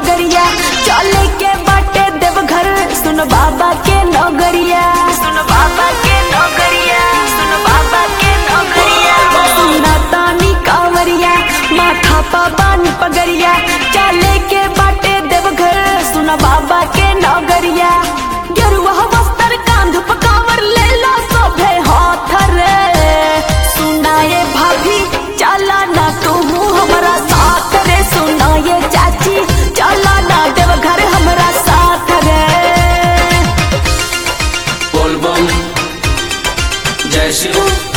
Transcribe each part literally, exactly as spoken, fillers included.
पगरिया, चले के बाटे देवघर सुन बाबा के नगरिया, सुन बाबा के नगरिया, सुन बाबा के नगरिया। सुना तानी कांवरिया माथा पा बानी पगरिया, चले के बाटे देवघर सुन बाबा के नगरिया। गेरुआ वस्त्र कांध पे कांवर ले लो सोभे हाथ रे, सुनाए भाभी चला ना तू हमारा साथ रे, सुनाए चाची चला ना देवघर हमारा साथ रे। बोल बम जय शिव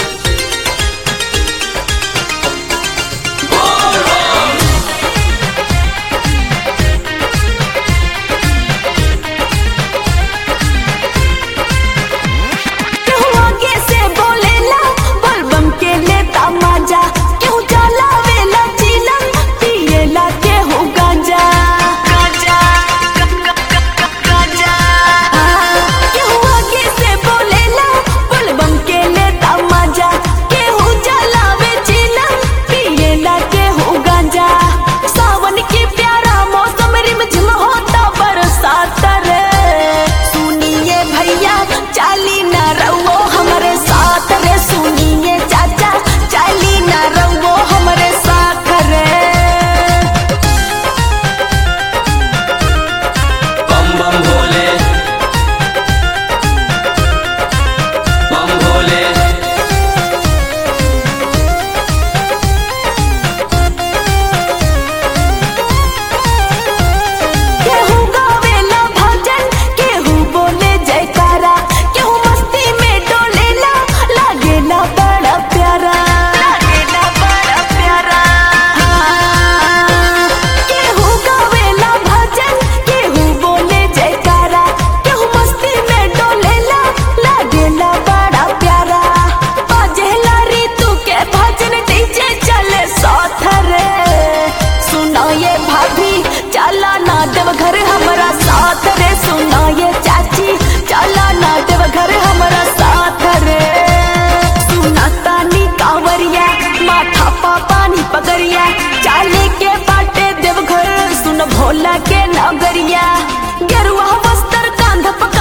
देवघर हमारा साथ रे, सुनाए चाची चला ना देवघर हमारा साथ रे। सुना तानी कांवरिया माथा पा पानी पगरिया, चाले के बाटे देवघर सुन भोला के नगरिया। गेरुआ वस्त्र कांध पे